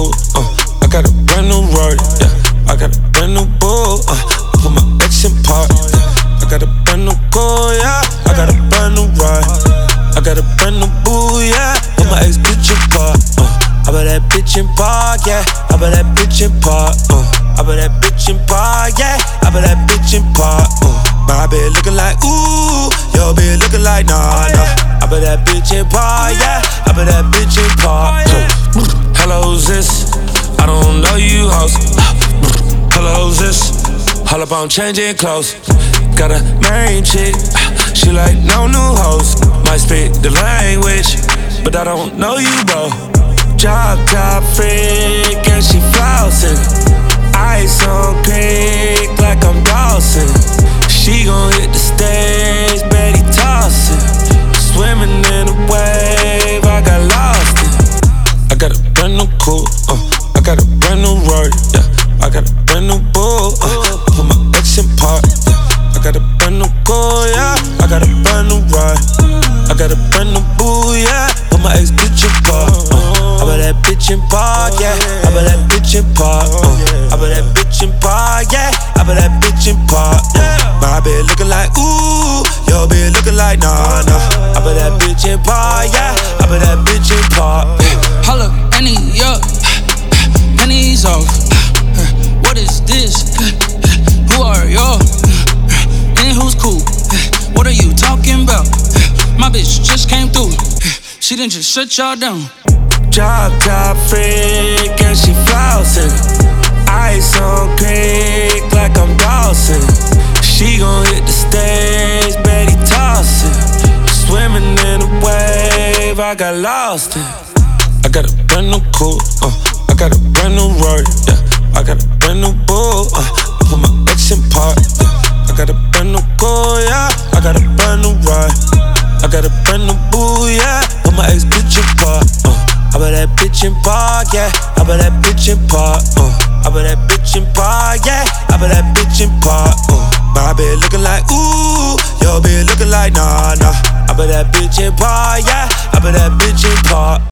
coupe, I got a brand new Rory, yeah. I got a brand new bull, put my ex in park, yeah. I got a brand new car, yeah. I got a brand new ride. I got a brand new boo, yeah. Put my ex bitch in park, I bet that bitch in park, yeah. I bet that bitch in park, I bet that bitch in park, yeah. I bet that bitch in park, my bitch looking like ooh, your bitch looking like nah, nah. I bet that bitch in park, yeah. I bet that bitch in park. Hello, who's this? I don't know you, host. Hello, who's this? All up on changing clothes. Got a main chick, she like no new hoes. Might speak the language, but I don't know you, bro. Drop top freak and she flossing. Ice on creek like I'm Dawson. She gon' hit the stage, Betty tossing. Swimming in a wave, I got lost in. I got a brand new coupe, I got a brand new Rory, yeah. I got a brand new bull, put my ex in park, yeah. I got a brand new car, yeah. I got a brand new ride. I got a brand new boo, yeah. Put my ex bitch in park, I bet that bitch in park, yeah. I bet that bitch in park, I bet that bitch in park, yeah. I bet that bitch in park, my bitch looking like ooh, your bitch looking like nah, nah. I bet that bitch in park, yeah. I bet that bitch in park. Holla, Annie, up, pennies off. What is this? Who are y'all? And who's cool? What are you talking about? My bitch just came through. She didn't just shut y'all down. Drop top freak and she flossing. Ice on creek like I'm Dawson. She gon' hit the stage, Betty tossing. Swimming in a wave, I got lost in. I got a brand new coupe, I got a brand new Rory, yeah. I got a brand new bull, put my ex in park, yeah. I got a brand new car, yeah. I got a brand new ride. I got a brand new boo, yeah. Put my ex bitch in park, I bet that bitch in park, yeah. I bet that bitch in park, I bet that bitch in park, yeah. I bet that bitch in park, my bitch looking like ooh, your bitch looking like nah, nah. I bet that bitch in park, yeah. I bet that bitch in park.